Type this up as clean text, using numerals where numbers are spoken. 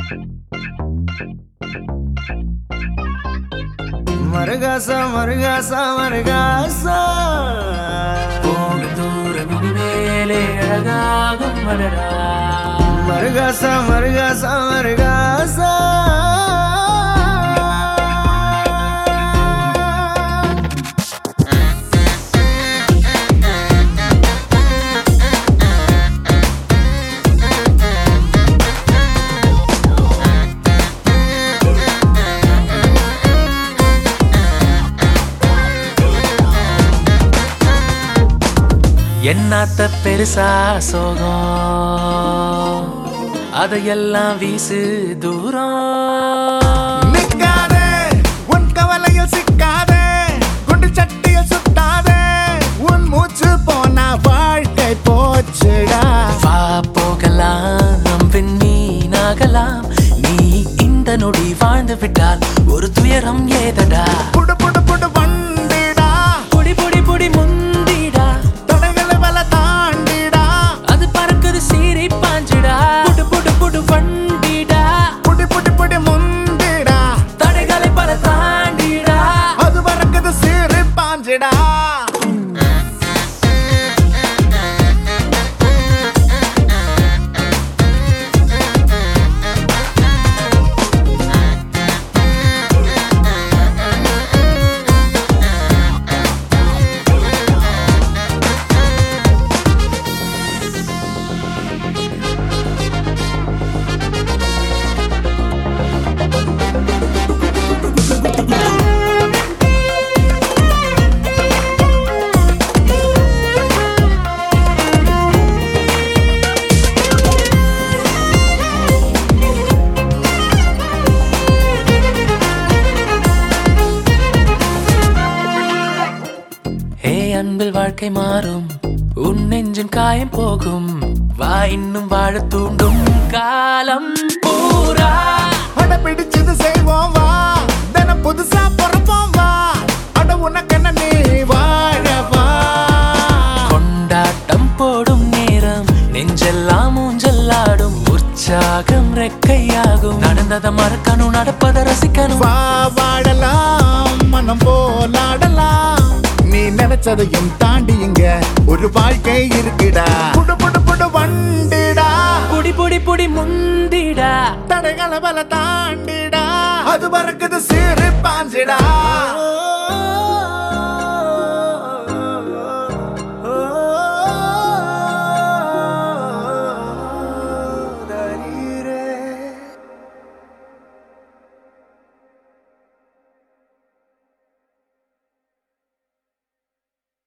மருகாசா மருகாசா மருகாசா போகும் தூரம் இனிமேலே அழகாகும் மலரா. மருகாசா மருகாசா மருகாசா என்னாத்த பெருசா சோகம் அதையெல்லாம் வீசு தூரம். நிக்காதே உன் கவலையில் சிக்காதே, குண்டு சட்டியில் சுட்டாதே, உன் மூச்சு போனா வாழ்க்கை போச்சுடா. வா போகலாம் நம் விண்ணீனாகலாம், நீ இந்த நொடி வாழ்ந்து விட்டால் ஒரு துயரம் ஏதடா. புடு புடு புடு வண்டிடா, புடி புடி புடி முந்திடா, தடைகளை வல தாண்டிடா. அது பறக்குது சீறி பாஞ்சிடா. புடு புடு புடு வண்டிடா, புடி புடி புடி முந்திடா, தடைகளை பல தாண்டிடா. அது பறக்குது சீறி பாஞ்சிடா. அன்பில் வாழ்க்கை மாறும், உன் நெஞ்சின் காயம் போகும். வா இன்னும் வாழ தூண்டும் காலம் பூரா. அட பிடிச்சது செய்வோம் வா, தினம் புதுசா பிறப்போம் வா. அட உனக்கென்ன நீ வாழவா. கொண்டாட்டம் போடும் நேரம் நெஞ்செல்லாம் ஊஞ்சல்லாடும், உற்சாகம் ரெக்கையாகும். நடந்ததை மறக்கணும், நடப்பதை ரசிக்கணும். வா வாழலாம், மனம் போலாடலாம். நீ நினைச்சதையும் தாண்டி இங்க ஒரு வாழ்க்கை இருக்குடா. புடு புடு புடு வண்டிடா, புடி புடி புடி முந்திடா, தடைகளை பல தாண்டிடா. அது பறக்குது சீறி பாஞ்சிடா.